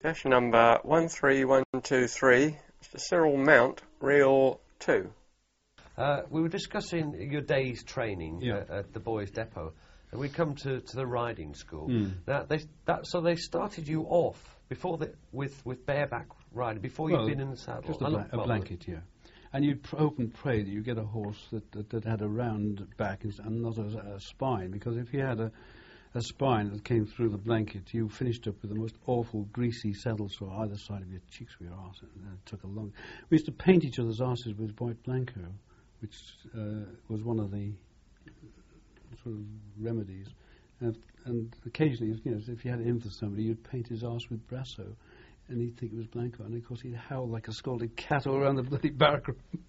Dash number 13123, Mr. Cyril Mount, Reel 2. We were discussing your day's training at the boys' depot, and we come to the riding school. Now, so they started you off before with bareback riding before you'd been in the saddle. Just a blanket, yeah. And you'd hope and pray that you get a horse that had a round back and not a spine, because if you had a spine that came through the blanket, you finished up with the most awful greasy saddle sore either side of your cheeks with your arse. And it took a long... We used to paint each other's arses with white blanco, which was one of the sort of remedies. And occasionally, if you had it in for somebody, you'd paint his arse with Brasso, and he'd think it was blanco, and of course he'd howl like a scalded cat all around the bloody barrack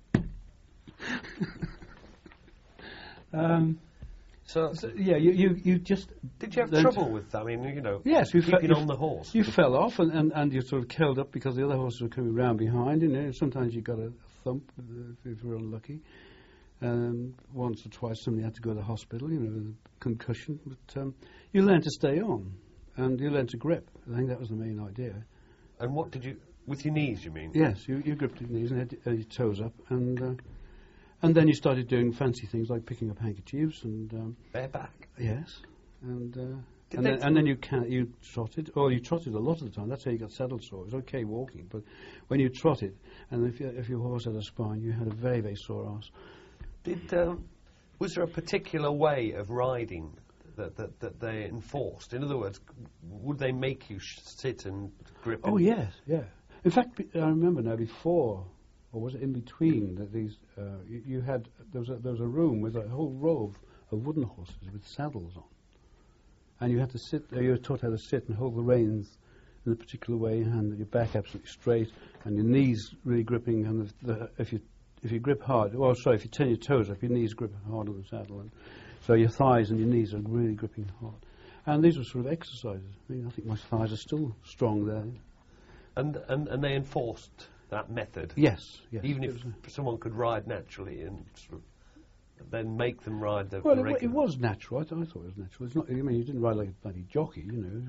room. So yeah, you just... Did you have trouble with that? I mean, yes, keeping on the horse. You fell off and you sort of curled up because the other horses were coming round behind. Sometimes you got a thump if you were unlucky. Once or twice somebody had to go to the hospital, with a concussion. But you learned to stay on, and you learned to grip. I think that was the main idea. And what did you... With your knees, you mean? Yes, you gripped your knees and had your toes up, and then you started doing fancy things like picking up handkerchiefs and... bareback? Yes. And then you trotted. Oh, you trotted a lot of the time. That's how you got saddle sore. It was okay walking, but when you trotted, and if your horse had a spine, you had a very, very sore arse. Was there a particular way of riding that they enforced? In other words, would they make you sit and grip? Oh, yes, yeah. In fact, I remember now before... or was it in between that these? There was a room with a whole row of wooden horses with saddles on, and you had to sit. You were taught how to sit and hold the reins in a particular way, and your back absolutely straight, and your knees really gripping. And if you grip hard, if you turn your toes up, your knees grip hard on the saddle, and so your thighs and your knees are really gripping hard. And these were sort of exercises. I mean, I think my thighs are still strong there. And they enforced that method. Yes. Even if someone could ride naturally and sort of then make them ride the regular... it was natural. I thought it was natural. It's not. I mean, you didn't ride like a bloody jockey,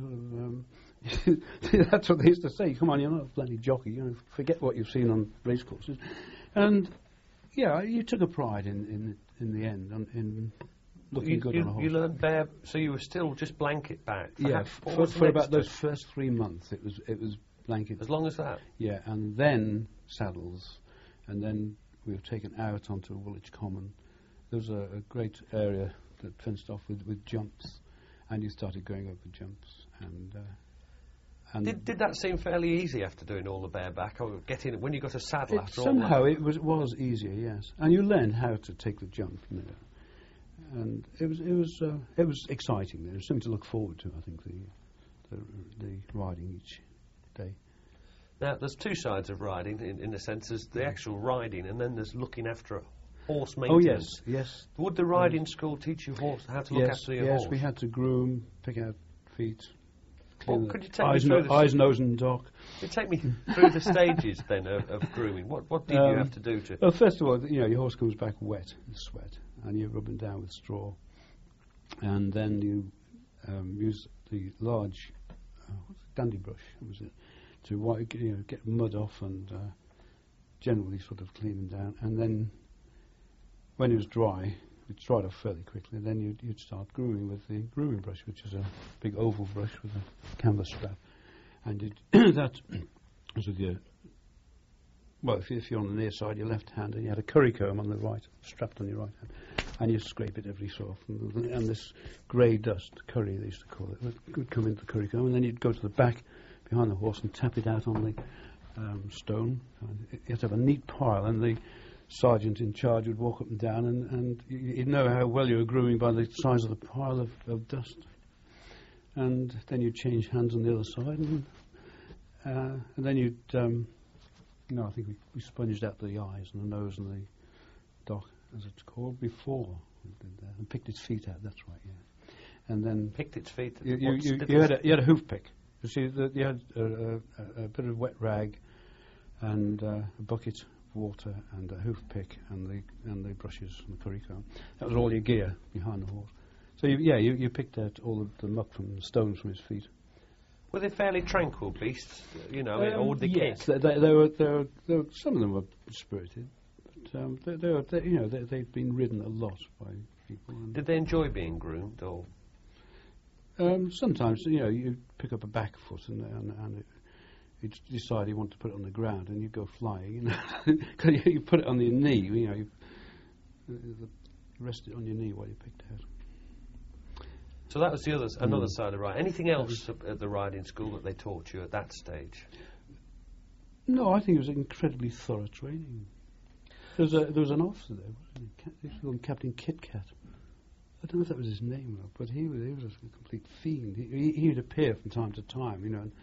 Sort of, that's what they used to say. Come on, you're not a bloody jockey. Forget what you've seen on racecourses. And yeah, you took a pride in the end in looking good on a horse. You learned so you were still just blanket back. For about those first 3 months, it was blanket. As long as that? Yeah, and then saddles, and then we were taken out onto Woolwich Common. There was a great area that fenced off with jumps, and you started going over jumps. And did that seem fairly easy after doing all the bareback, or getting when you got a saddle after all? Somehow it was easier, yes, and you learned how to take the jump, and it was exciting. There was something to look forward to. I think the riding each day. Now, there's two sides of riding, in a sense. There's the actual riding, and then there's looking after a horse maintenance. Oh, yes. Would the riding school teach you how to look after your horse? Yes, we had to groom, pick out feet. Well, could you take me through eyes, nose and dock. Could you take me through the stages, then, of grooming? What did you have to do to... Well, first of all, your horse comes back wet in sweat, and you rub him down with straw. And then you use the large dandy brush, was it, to get mud off and generally sort of clean him down. And then when he was dry, it dried off fairly quickly. Then you'd start grooming with the grooming brush, which is a big oval brush with a canvas strap. And that was with your... Well, if you're on the near side, your left hand, and you had a curry comb on the right, strapped on your right hand, and you scrape it every so often. And this grey dust, curry they used to call it, would come into the curry comb, and then you'd go to the back behind the horse and tap it out on the stone. And you had to have a neat pile, and the sergeant in charge would walk up and down, and you'd know how well you were grooming by the size of the pile of dust. And then you'd change hands on the other side, and then you'd... I think we sponged out the eyes and the nose and the dock, as it's called, before we did that, and picked its feet out. That's right, yeah. And then picked its feet. You had a hoof pick. You see, you had a bit of wet rag, and a bucket of water, and a hoof pick, and the brushes and the curry comb. That was all your gear behind the horse. So you picked out all of the muck from the stones from his feet. Were they fairly tranquil beasts, you know, or would they yes, kick? they were, some of them were spirited, but they'd been ridden a lot by people. And Did they enjoy being groomed, or...? sometimes, you pick up a back foot and you decide you want to put it on the ground and you go flying, because you put it on your knee, you rest it on your knee while you picked it out. So that was another side of riding. Anything else at the riding school that they taught you at that stage? No, I think it was incredibly thorough training. There was an officer there, wasn't he? They used to call him Captain Kit Kat. I don't know if that was his name, but he was a complete fiend. He would appear from time to time,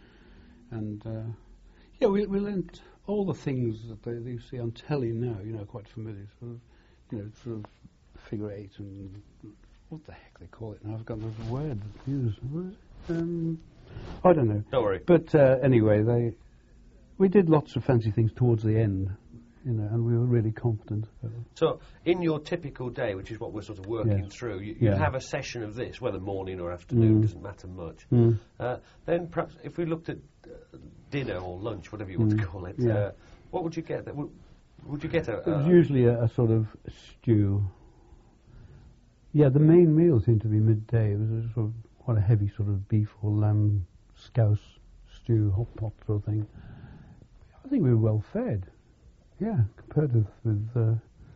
we learned all the things that you see on telly now, quite familiar, sort of figure eight and what the heck they call it now. I've got the word used. I don't know. Don't worry. But anyway, we did lots of fancy things towards the end, and we were really confident. So, in your typical day, which is what we're sort of working through, you have a session of this, whether morning or afternoon, doesn't matter much. Then perhaps if we looked at dinner or lunch, whatever you want to call it, what would you get? Would you get It was usually a sort of stew. Yeah, the main meal seemed to be midday. It was a sort of quite a heavy sort of beef or lamb scouse stew, hot pot sort of thing. I think we were well fed. Yeah, compared with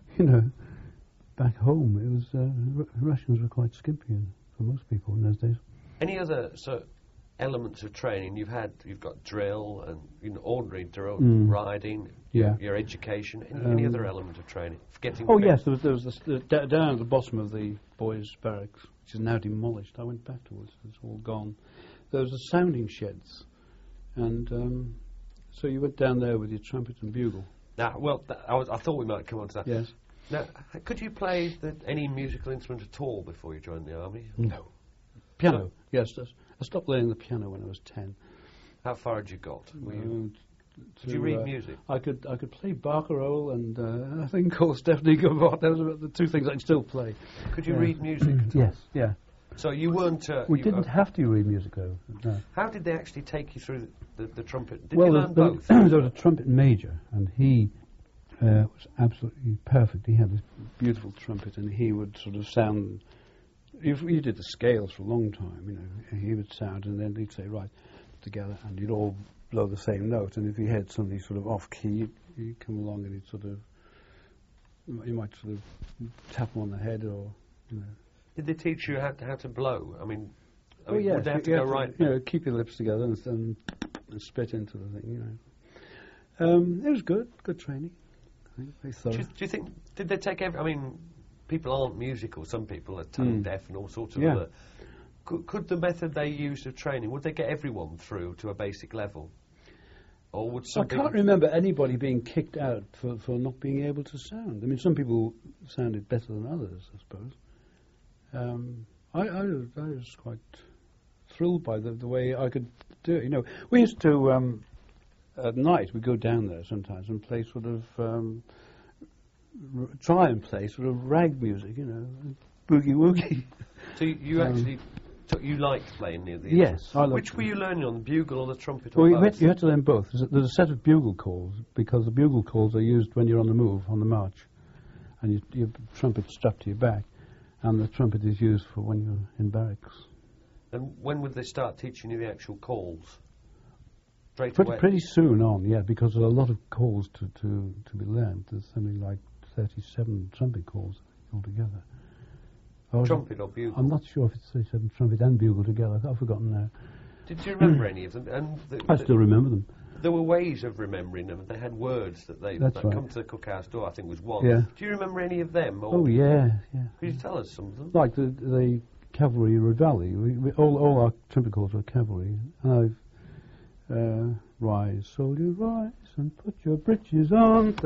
back home, it was rations were quite skimpy for most people in those days. Any other elements of training you've got drill and ordinary drill, riding, your education. Any other element of training? Yes, there was this, down at the bottom of the boys' barracks, which is now demolished. I went back towards it; it's all gone. There was the sounding sheds, and so you went down there with your trumpet and bugle. Now, I thought we might come on to that. Yes. Now, could you play any musical instrument at all before you joined the army? No. Piano, yes. I stopped playing the piano when I was 10. How far had you got? Did you read music? I could play barcarolle and a thing called Stephanie Gavot. Those are the two things I can still play. Could you read music? Yes, yeah. So you weren't... we didn't have to read music, though. No. How did they actually take you through the trumpet? Did you learn both? There was a trumpet major, and he was absolutely perfect. He had this beautiful trumpet, and he would sort of sound... You did the scales for a long time, he would sound, and then he'd say, right, together, and you'd all blow the same note, and if you had somebody sort of off-key, you'd come along and you might sort of tap him on the head, or, Did they teach you how to blow? I mean yes, would they have to go right? Keep your lips together and spit into the thing, It was good training, I think, very thorough. Do you think, did they take people aren't musical, some people are tone deaf and all sorts of other. Could the method they used of training, would they get everyone through to a basic level? Or would some I can't remember anybody being kicked out for not being able to sound. I mean, some people sounded better than others, I suppose. I was quite thrilled by the way I could do it. We used to, at night, we'd go down there sometimes and play sort of... try and play sort of rag music, boogie woogie. So you actually you liked playing the yes, I liked Which were you learning on, the bugle or the trumpet? Well, you had to learn both. There's a set of bugle calls, because the bugle calls are used when you're on the move, on the march, and your trumpet's strapped to your back, and the trumpet is used for when you're in barracks. And when would they start teaching you the actual calls? Pretty soon on, yeah, because there are a lot of calls to be learned. There's something like 37 trumpet calls altogether. Trumpet or bugle? I'm not sure if it's 37 trumpet and bugle together. I've forgotten now. Did you remember any of them? And I still remember them. There were ways of remembering them. They had words that come to the cookhouse door, I think was one. Yeah. Do you remember any of them? Oh, yeah. Could you tell us some of them? Like the cavalry reveille. All our trumpet calls were cavalry. And rise, soldier, rise, and put your breeches on.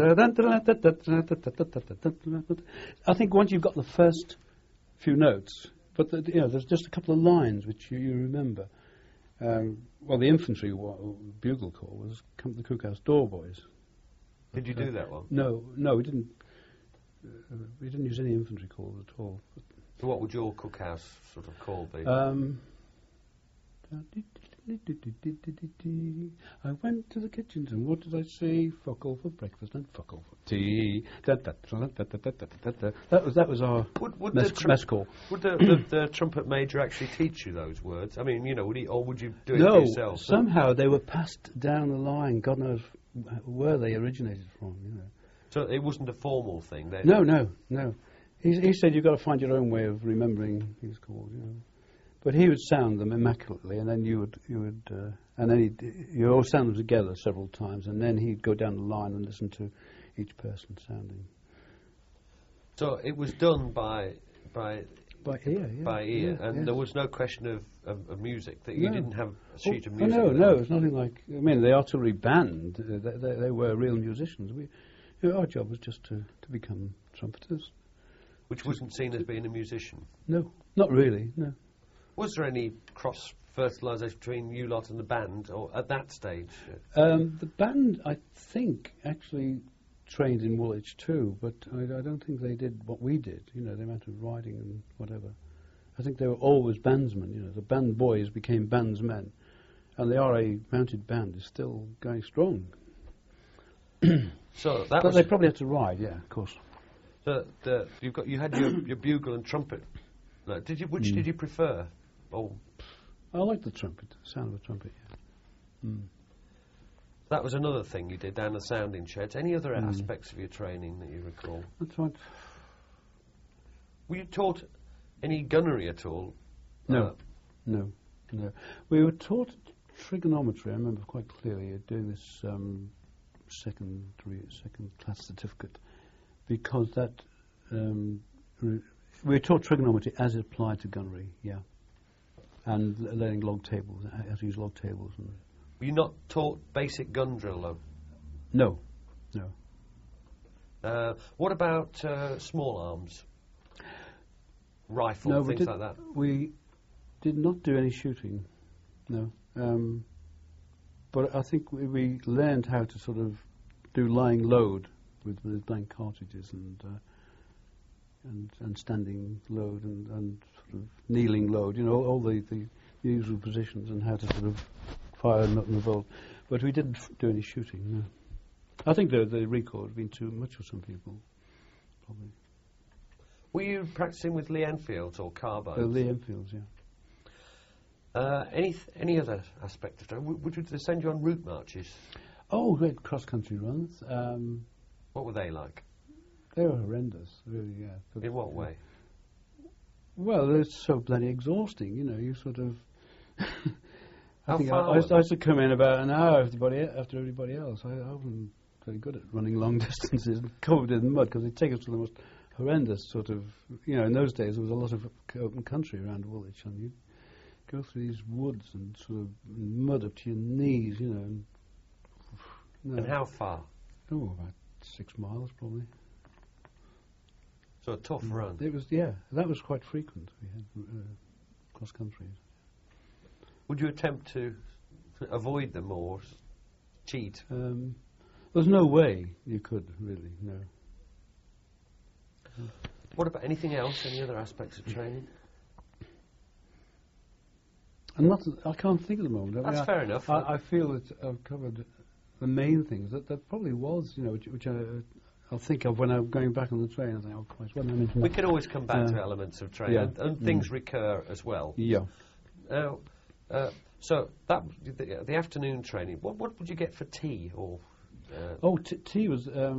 I think once you've got the first few notes, but there's just a couple of lines which you remember. The infantry bugle call was "Come to the Cookhouse Door, boys." Did you do that one? No, we didn't. We didn't use any infantry calls at all. So what would your cookhouse sort of call be? I went to the kitchens and what did I see? Fuck all for breakfast and fuck all for tea. That was our mess call. Would the trumpet major actually teach you those words? I mean, or would you do it for yourself? No, somehow they were passed down the line. God knows where they originated from. So it wasn't a formal thing. No. He said you've got to find your own way of remembering these chords. But he would sound them immaculately, and then you all sound them together several times, and then he'd go down the line and listen to each person sounding. So it was done by ear, and there was no question of music, that you didn't have a sheet of music. No, it's nothing like. I mean, the artillery band, they were real musicians. Our job was just to become trumpeters. Which wasn't seen as being a musician? No, not really, no. Was there any cross-fertilisation between you lot and the band, or at that stage? The band, I think, actually trained in Woolwich too, but I don't think they did what we did, the amount of riding and whatever. I think they were always bandsmen, the band boys became bandsmen, and the RA mounted band is still going strong. But they probably had to ride, yeah, of course. You had your bugle and trumpet. Which did you prefer? Oh, I like the trumpet, the sound of a trumpet. Yeah. That was another thing you did down the sounding sheds. Any other aspects of your training that you recall? That's right. Were you taught any gunnery at all? No. We were taught trigonometry. I remember quite clearly doing this second class certificate, because that we were taught trigonometry as it applied to gunnery, and learning log tables, how to use log tables. Were you not taught basic gun drill, though? No. What about small arms? Rifle, things like that? We did not do any shooting, no. But I think we learned how to sort of do lying load with blank cartridges and standing load and sort of kneeling load, all the usual positions, and how to sort of fire a nut and a bolt. But we didn't do any shooting, no. I think the recoil would have been too much for some people, probably. Were you practicing with Lee Enfields or carbines? Lee Enfields, yeah. Any other aspect of it? Would they send you on route marches? Oh, great cross-country runs. What were they like? They were horrendous, really, yeah. But in what way? Well, they're so bloody exhausting, you sort of... I used to come in about an hour after everybody else. I wasn't very good at running long distances, covered in mud, because they'd take us to the most horrendous sort of... in those days there was a lot of open country around Woolwich, and you'd go through these woods and sort of mud up to your knees, and how far? Oh, about 6 miles, probably. So a tough run. It was, yeah. That was quite frequent. We had cross country. Would you attempt to avoid them or cheat? There's no way you could, really. No. What about anything else? Any other aspects of training? I can't think at the moment. That's fair enough. I feel that I've covered the main things. That probably was, which I'll think of when I'm going back on the train. I think, oh Christ, what did I mention? We can always come back to elements of training, and things recur as well. Yeah. So that the afternoon training. What would you get for tea or? Tea was. I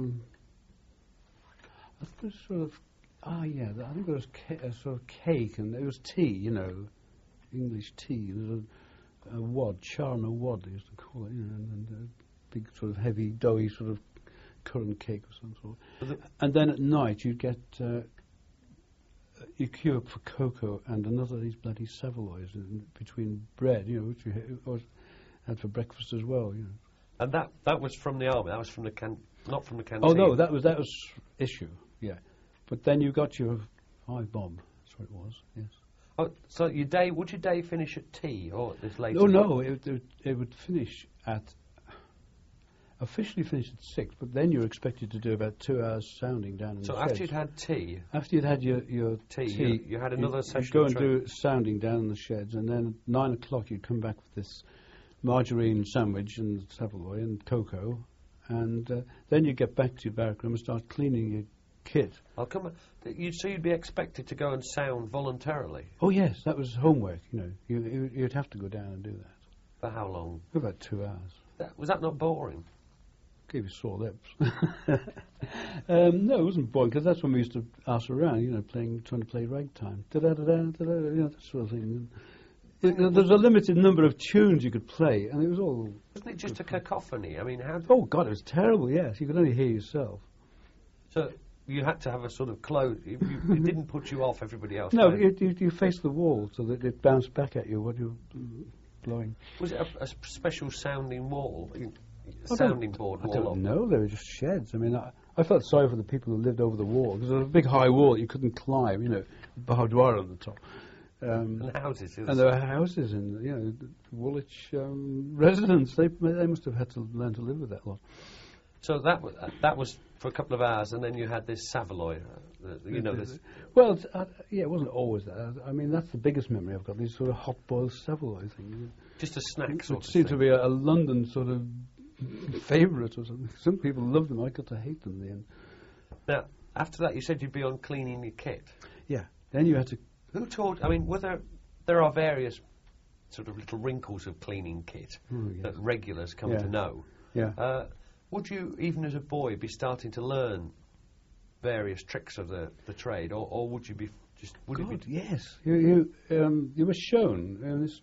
think sort of. I think it was a sort of cake, and it was tea. English tea. There was a wad, charna wad, they used to call it, and a big sort of heavy, doughy sort of currant cake of some sort. And then at night you'd get, you queue up for cocoa and another of these bloody saveloys between bread, which you always had for breakfast as well, And that was from the army, that was from the not from the canteen? Oh no, that was issue, yeah. But then you got your 5 bob, that's what it was, yes. Oh, so would your day finish at tea or this later? Oh no, it would finish officially finish at 6, but then you're expected to do about 2 hours sounding down in the sheds. So after you'd had tea? After you'd had your tea, you had another session. You'd go and do sounding down in the sheds, and then at 9 o'clock you'd come back with this margarine sandwich and Savoy and cocoa, and then you get back to your barrack room and start cleaning your kit. I'll come. So you'd be expected to go and sound voluntarily. Oh yes, that was homework. You'd have to go down and do that. For how long? For about 2 hours. Was that not boring? Gave you sore lips. No, it wasn't boring, because that's when we used to ask around, trying to play ragtime. Da-da-da-da, that sort of thing. There was a limited number of tunes you could play, and it was all... Wasn't it just a cacophony? I mean, how... Oh, God, it was terrible, yes. You could only hear yourself. So you had to have a sort of close... It didn't put you off everybody else? No, you faced the wall so that it bounced back at you when you were blowing. Was it a special sounding wall? Sounding board wall? I don't know. They were just sheds. I mean, I felt sorry for the people who lived over the wall, because there was a big high wall you couldn't climb, boudoir on the top. And houses. And there were houses in, Woolwich residents. They must have had to learn to live with that lot. So that was for a couple of hours, and then you had this Savoy, this... Well, it wasn't always that. I mean, that's the biggest memory I've got, these sort of hot-boiled Savoy things. Just a snack sort of thing. It seemed to be a London sort of favourite or something. Some people loved them. I got to hate them in the end. Now, after that, you said you'd be on cleaning your kit. Yeah. Then you had to... Who taught... I mean, there are various sort of little wrinkles of cleaning kit that regulars come to know. Yeah. Would you, even as a boy, be starting to learn various tricks of the trade, or would you be just... Yes. You were shown this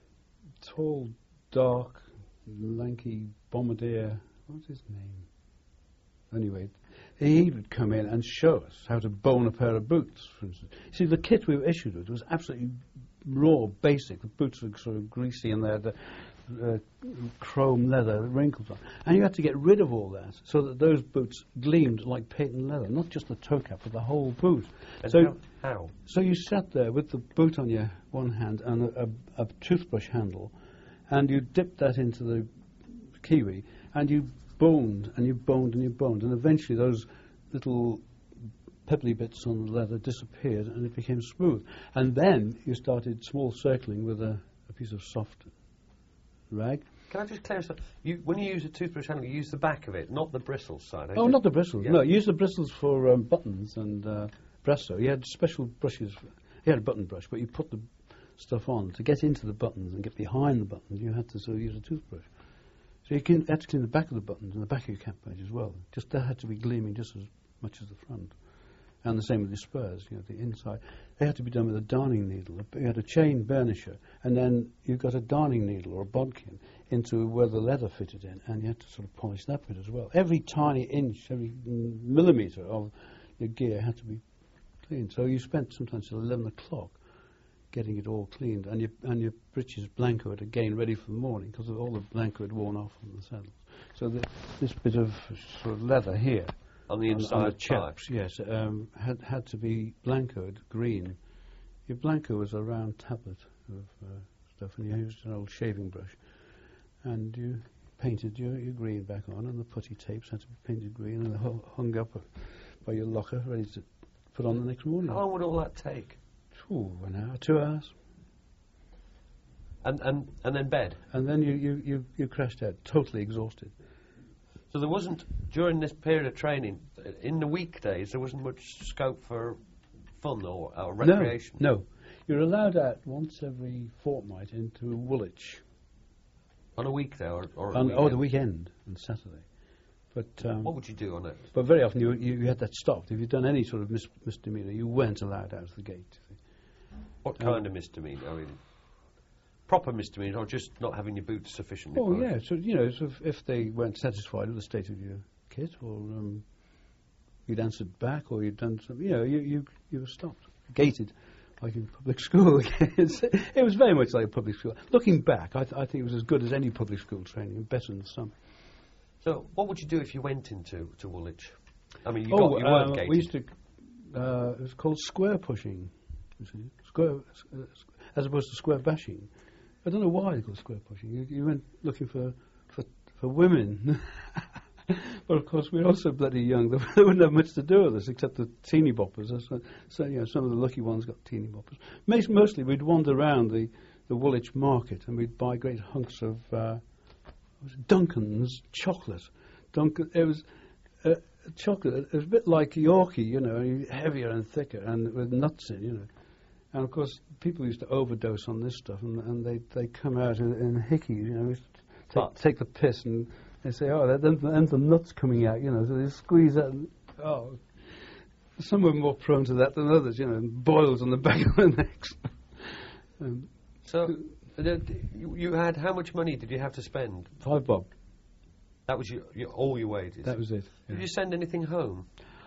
tall, dark, lanky bombardier. What's his name? Anyway, he would come in and show us how to bone a pair of boots, for instance. See, the kit we were issued with was absolutely raw, basic. The boots were sort of greasy and they had the chrome leather wrinkles on. And you had to get rid of all that so that those boots gleamed like patent leather, not just the toe cap, but the whole boot. And how? So you sat there with the boot on your one hand and a toothbrush handle, and you dipped that into the kiwi, and you boned, and you boned, and you boned, and eventually those little pebbly bits on the leather disappeared, and it became smooth. And then you started small circling with a piece of soft rag. Can I just clarify? When you use a toothbrush handle, you use the back of it, not the bristles side. Not the bristles. Yeah. No, use the bristles for buttons and Bresso. You had special brushes. You had a button brush, but you put the stuff on. To get into the buttons and get behind the buttons, you had to sort of use a toothbrush. So you had to clean the back of the buttons and the back of your cap badge as well. Just that had to be gleaming just as much as the front. And the same with the spurs, the inside. They had to be done with a darning needle. You had a chain burnisher, and then you got a darning needle or a bodkin into where the leather fitted in, and you had to sort of polish that bit as well. Every tiny inch, every millimetre of your gear had to be cleaned. So you spent sometimes till 11 o'clock getting it all cleaned, and your breeches blancoed again, ready for the morning, because all the blanco had worn off on the saddles. So this bit of sort of leather here, on the inside, on the chaps, yes, had to be blancoed green. Your blanco was a round tablet of stuff, and you used an old shaving brush, and you painted your green back on, and the putty tapes had to be painted green and hung up by your locker, ready to put on the next morning. How long would all that take? An hour, 2 hours. And then bed? And then you crashed out, totally exhausted. So there wasn't, during this period of training, in the weekdays, there wasn't much scope for fun or recreation? No. You're allowed out once every fortnight into Woolwich. On a weekday or the weekend, on Saturday. But what would you do on it? But very often you had that stopped. If you'd done any sort of misdemeanour, you weren't allowed out of the gate. What kind of misdemeanour? I mean, proper misdemeanour, or just not having your boots sufficiently polished? Yeah. So if they weren't satisfied with the state of your kit, or you'd answered back, or you'd done something, you were stopped, gated, like in public school. It was very much like a public school. Looking back, I think it was as good as any public school training, better in some. So, what would you do if you went into Woolwich? I mean, you weren't gated. We used to. It was called square pushing. You see, square, as opposed to square bashing. I don't know why they call it square pushing. You went looking for women. But of course, we were also bloody young. They wouldn't have much to do with us except the teeny boppers. So some of the lucky ones got teeny boppers. Mostly, we'd wander around the Woolwich market, and we'd buy great hunks of Duncan's chocolate. It was chocolate. It was a bit like Yorkie, you know, heavier and thicker, and with nuts in, you know. And of course, people used to overdose on this stuff, and they come out in hickey, you know, take the piss, and they say, oh, there's the nuts coming out, you know. So they squeeze that. And, oh, some were more prone to that than others, you know, and boils on the back of their necks. So, you had, how much money did you have to spend? £5 bob. That was all your wages? That was it. Yeah. Did you send anything home?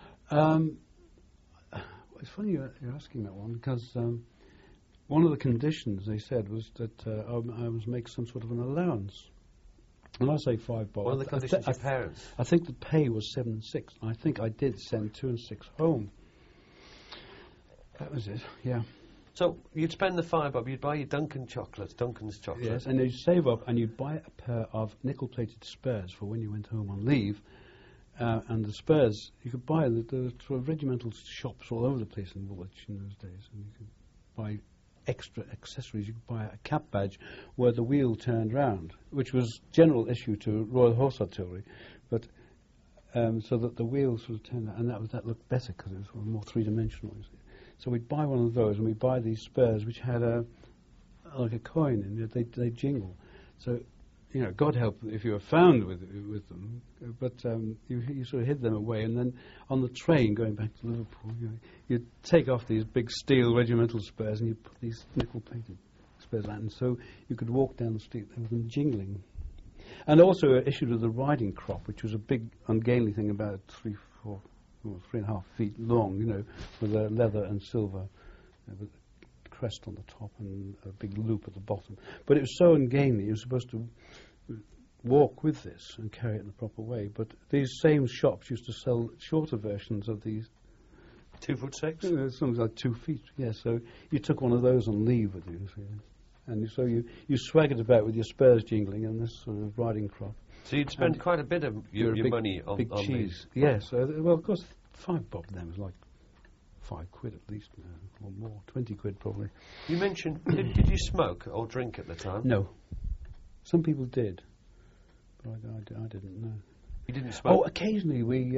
It's funny you're asking that one, because one of the conditions they said was that I must make some sort of an allowance. And I say £5 bob. One of the conditions your parents? I think the pay was 7 and 6. I think I did send 2 and 6 home. That was it, yeah. So you'd spend the £5 bob, you'd buy your Duncan's chocolate. Yes, and you'd save up and you'd buy a pair of nickel-plated spurs for when you went home on leave. And the spurs, you could buy, there were sort of regimental shops all over the place in Woolwich in those days. And you could buy extra accessories. You could buy a cap badge where the wheel turned round, which was general issue to Royal Horse Artillery. But so that the wheel sort of turned out, and that looked better because it was sort of more three-dimensional, you see. So we'd buy one of those, and we'd buy these spurs, which had like a coin in it. They jingle. So, you know, God help if you were found with them. But you sort of hid them away, and then on the train going back to Liverpool, you'd take off these big steel regimental spurs, and you put these nickel-plated spurs on, and so you could walk down the street with them jingling. And also issued with the riding crop, which was a big, ungainly thing about 3.5 feet long, you know, with a leather and silver with a crest on the top and a big loop at the bottom. But it was so ungainly, you were supposed to walk with this and carry it in the proper way. But these same shops used to sell shorter versions of these. 2'6"? Something like 2 feet, yeah. So you took one of those on leave with you. And so you swaggered about with your spurs jingling and this sort of riding crop. So you'd spend quite a bit of your money on cheese. These. Yes. Well, of course, £5 bob then was like £5 at least, or more, 20 quid probably. You mentioned, did you smoke or drink at the time? No. Some people did, but I didn't know. You didn't smoke? Oh, occasionally we'd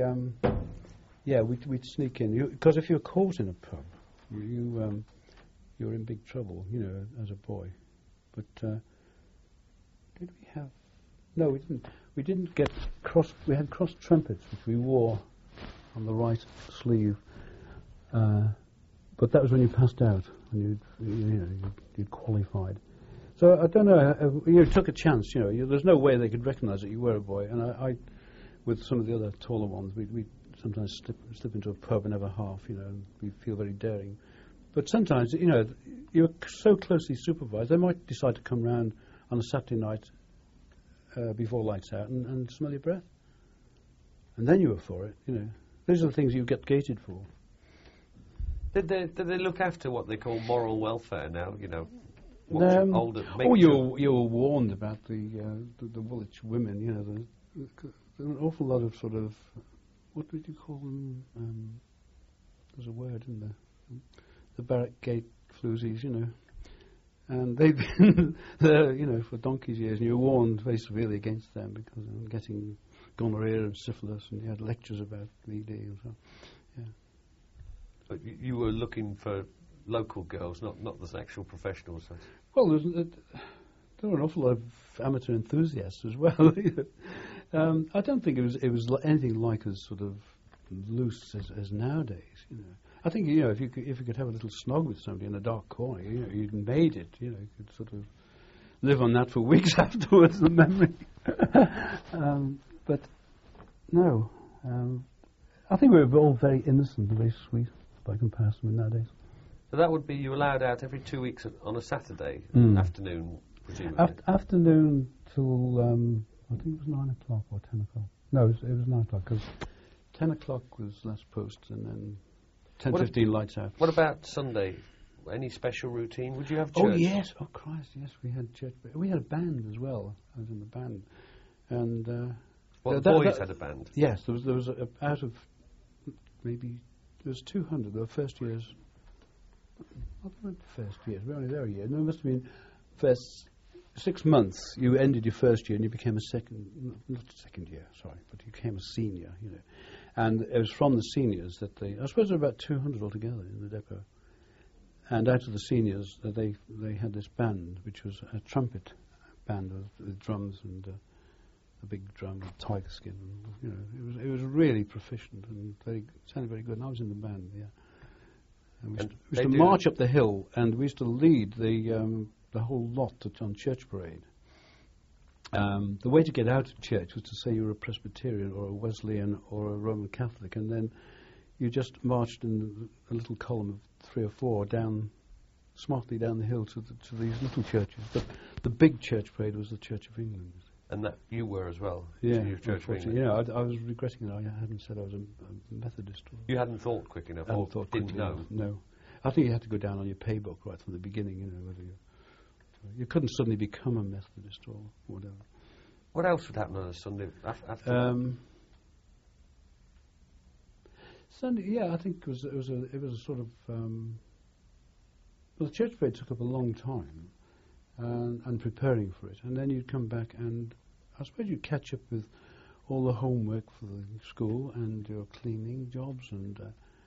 sneak in, because if you're caught in a pub, you're in big trouble, you know, as a boy. But did we have? No, we didn't. We didn't get cross. We had cross trumpets, which we wore on the right sleeve. But that was when you passed out and you'd qualified. So I don't know. You took a chance. You know, there's no way they could recognise that you were a boy. And I with some of the other taller ones, we'd sometimes slip into a pub and have a half. You know, and we feel very daring. But sometimes, you know, you're so closely supervised, they might decide to come round on a Saturday night before lights out and smell your breath. And then you were for it, you know. Those are the things you get gated for. Did they look after what they call moral welfare now, you know? You were warned about the Woolwich women, you know. There were an awful lot of sort of, what would you call them? There's a word in there. The Barrack Gate floozies, you know. And they've been there, you know, for donkey's years, and you were warned very severely against them because of getting gonorrhea and syphilis, and you had lectures about VD and so on. Yeah. But you were looking for local girls, not the actual professionals. Well, there were an awful lot of amateur enthusiasts as well. I don't think it was anything like as sort of loose as nowadays, you know. I think, you know, if you could have a little snog with somebody in a dark corner, you know, you'd made it, you know, you could sort of live on that for weeks afterwards, the memory. But no, I think we were all very innocent and very sweet by comparison with nowadays. So that would be you allowed out every 2 weeks on a Saturday afternoon, presumably? Afternoon till, I think it was 9 o'clock or 10 o'clock. No, it was 9 o'clock, because 10 o'clock was last post and then 10:15 lights out. What about Sunday? Any special routine? Would you have church? Oh, yes. Oh, Christ, yes. We had church. We had a band as well. I was in the band. And the boys had a band? Yes. There was out of maybe, there was 200. There were first years. Not the first years. We were only there a year. There must have been first 6 months, you ended your first year and you became not second year, sorry, but you became a senior, you know. And it was from the seniors that I suppose there were about 200 altogether in the depot. And out of the seniors, they had this band, which was a trumpet band with drums and a big drum with tiger skin. And, you know, it was really proficient and sounded very good. And I was in the band, yeah. And we used to march up the hill, and we used to lead the whole lot on church parade. The way to get out of church was to say you were a Presbyterian or a Wesleyan or a Roman Catholic, and then you just marched in a little column of 3 or 4 smartly down the hill to these little churches. But the big church parade was the Church of England. And that you were as well? Yeah, Church of England. Yeah, I was regretting that I hadn't said I was a Methodist. You hadn't thought quick enough, or didn't know? No. I think you had to go down on your pay book right from the beginning, you know, whether you couldn't suddenly become a Methodist or whatever. What else would happen on a Sunday after? Sunday, yeah, I think it was a sort of well, the church parade took up a long time, and preparing for it, and then you'd come back and I suppose you'd catch up with all the homework for the school and your cleaning jobs and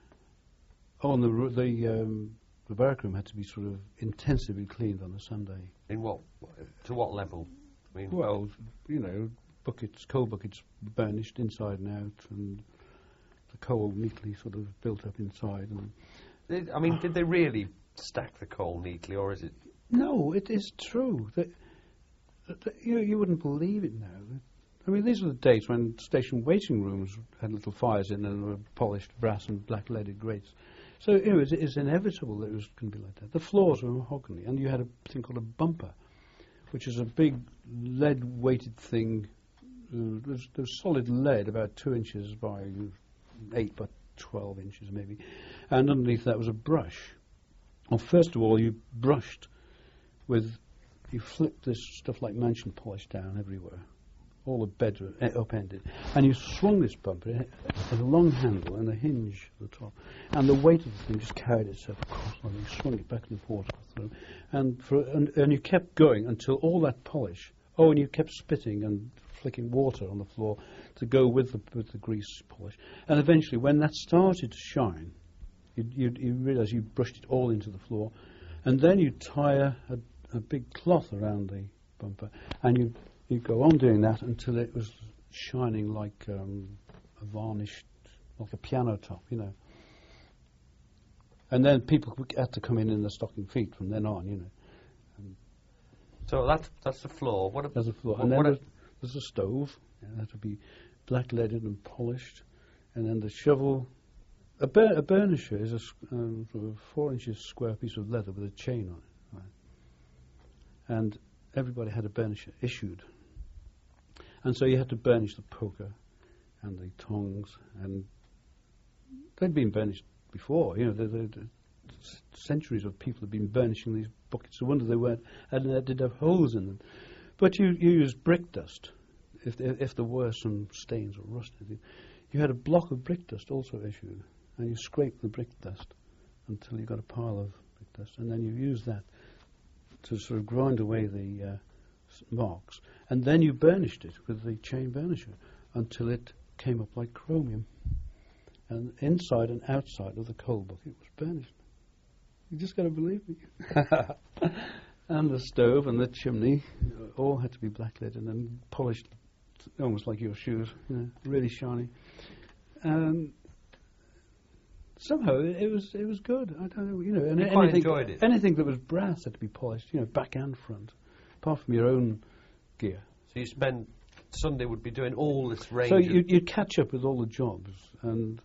the barrack room had to be sort of intensively cleaned on a Sunday. To what level? I mean, well, you know, coal buckets burnished inside and out, and the coal neatly sort of built up inside. And did they really stack the coal neatly, or is it? No, it is true. You wouldn't believe it now. I mean, these were the days when station waiting rooms had little fires in and were polished brass and black-leaded grates. So, you know, it's inevitable that it was going to be like that. The floors were mahogany, and you had a thing called a bumper, which is a big lead-weighted thing. There was solid lead, about 2 inches by 8 by 12 inches maybe, and underneath that was a brush. Well, first of all, you flipped this stuff like mansion polish down everywhere. All the beds were upended. And you swung this bumper. It had a long handle and a hinge at the top. And the weight of the thing just carried itself across. And you swung it back and forth. And you kept going until all that polish. Oh, and you kept spitting and flicking water on the floor to go with the grease polish. And eventually, when that started to shine, you realise you brushed it all into the floor. And then you tie a big cloth around the bumper. And you go on doing that until it was shining like a varnished, like a piano top, you know. And then people had to come in their stocking feet from then on, you know. So that's the floor. That's the floor. And then there's a stove. It had to be black-leaded and polished. And then the shovel. A burnisher is a sort of 4 inches square piece of leather with a chain on it. Right? And everybody had a burnisher issued. And so you had to burnish the poker and the tongs, and they'd been burnished before. You know, the centuries of people had been burnishing these buckets. No wonder they did have holes in them. But you used brick dust if there were some stains or rust. You had a block of brick dust also issued, and you scraped the brick dust until you got a pile of brick dust, and then you used that to sort of grind away the marks, and then you burnished it with the chain burnisher until it came up like chromium, and inside and outside of the coal bucket was burnished. You just got to believe me. And the stove and the chimney all had to be blacklead and then polished almost like your shoes, you know, really shiny. And somehow it was good. I don't know, you know. And quite enjoyed it. Anything that was brass had to be polished, you know, back and front, apart from your own gear. So you spend Sunday would be doing all this range. So you'd catch up with all the jobs and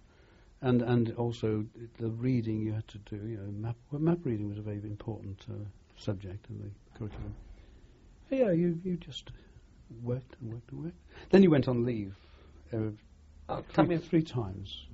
also the reading you had to do. You know, map reading was a very important subject in the curriculum. Yeah, you just worked and worked and worked. Then you went on leave 3 times.